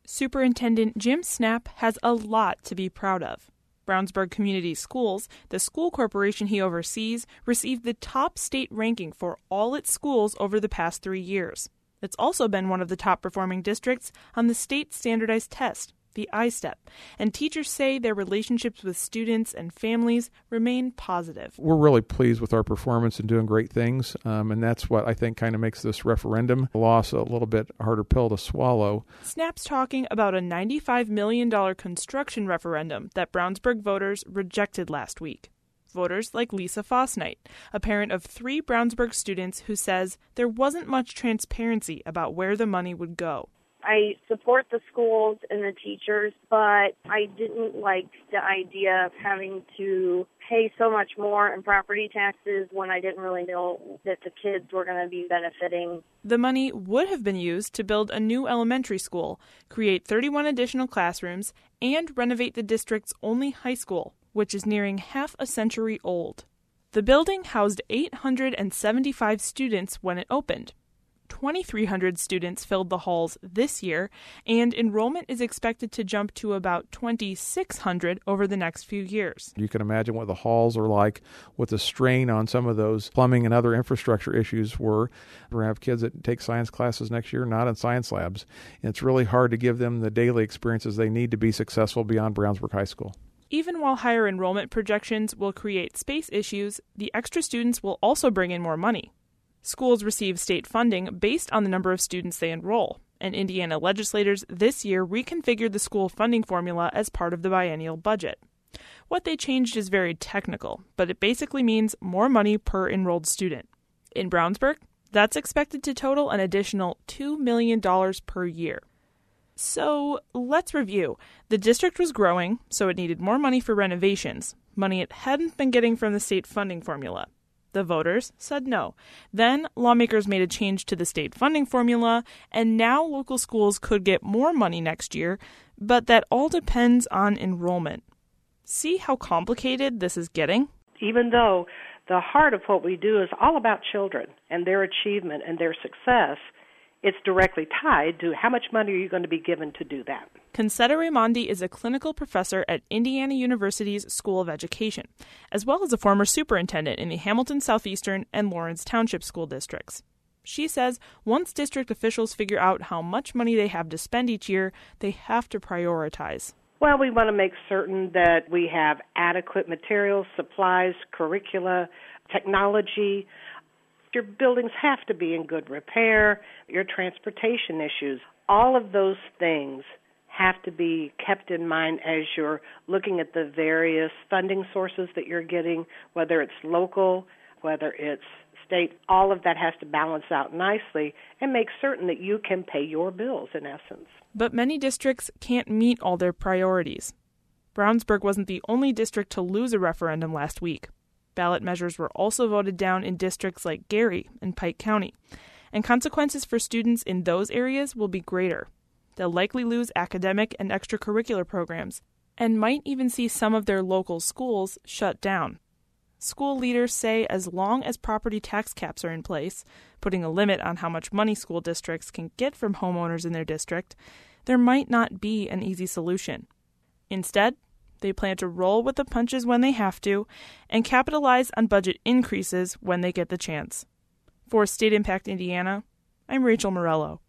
Superintendent Jim Snap has a lot to be proud of. Brownsburg Community Schools, the school corporation he oversees, received the top state ranking for all its schools over the past 3 years. It's also been one of the top performing districts on the state standardized test, the I-STEP, and teachers say their relationships with students and families remain positive. We're really pleased with our performance and doing great things, and that's what I think kind of makes this referendum loss a little bit harder pill to swallow. Snap's talking about a $95 million construction referendum that Brownsburg voters rejected last week. Voters like Lisa Fosnight, a parent of 3 Brownsburg students who says there wasn't much transparency about where the money would go. I support the schools and the teachers, but I didn't like the idea of having to pay so much more in property taxes when I didn't really know that the kids were going to be benefiting. The money would have been used to build a new elementary school, create 31 additional classrooms, and renovate the district's only high school, which is nearing half a century old. The building housed 875 students when it opened. 2,300 students filled the halls this year, and enrollment is expected to jump to about 2,600 over the next few years. You can imagine what the halls are like, what the strain on some of those plumbing and other infrastructure issues were. We're going to have kids that take science classes next year, not in science labs. And it's really hard to give them the daily experiences they need to be successful beyond Brownsburg High School. Even while higher enrollment projections will create space issues, the extra students will also bring in more money. Schools receive state funding based on the number of students they enroll, and Indiana legislators this year reconfigured the school funding formula as part of the biennial budget. What they changed is very technical, but it basically means more money per enrolled student. In Brownsburg, that's expected to total an additional $2 million per year. So let's review. The district was growing, so it needed more money for renovations, money it hadn't been getting from the state funding formula. The voters said no. Then lawmakers made a change to the state funding formula, and now local schools could get more money next year, but that all depends on enrollment. See how complicated this is getting? Even though the heart of what we do is all about children and their achievement and their success, it's directly tied to how much money are you going to be given to do that. Concetta Raimondi is a clinical professor at Indiana University's School of Education, as well as a former superintendent in the Hamilton Southeastern and Lawrence Township school districts. She says once district officials figure out how much money they have to spend each year, they have to prioritize. Well, we want to make certain that we have adequate materials, supplies, curricula, technology. Your buildings have to be in good repair, your transportation issues. All of those things have to be kept in mind as you're looking at the various funding sources that you're getting, whether it's local, whether it's state. All of that has to balance out nicely and make certain that you can pay your bills, in essence. But many districts can't meet all their priorities. Brownsburg wasn't the only district to lose a referendum last week. Ballot measures were also voted down in districts like Gary and Pike County, and consequences for students in those areas will be greater. They'll likely lose academic and extracurricular programs, and might even see some of their local schools shut down. School leaders say as long as property tax caps are in place, putting a limit on how much money school districts can get from homeowners in their district, there might not be an easy solution. Instead, they plan to roll with the punches when they have to and capitalize on budget increases when they get the chance. For State Impact Indiana, I'm Rachel Morello.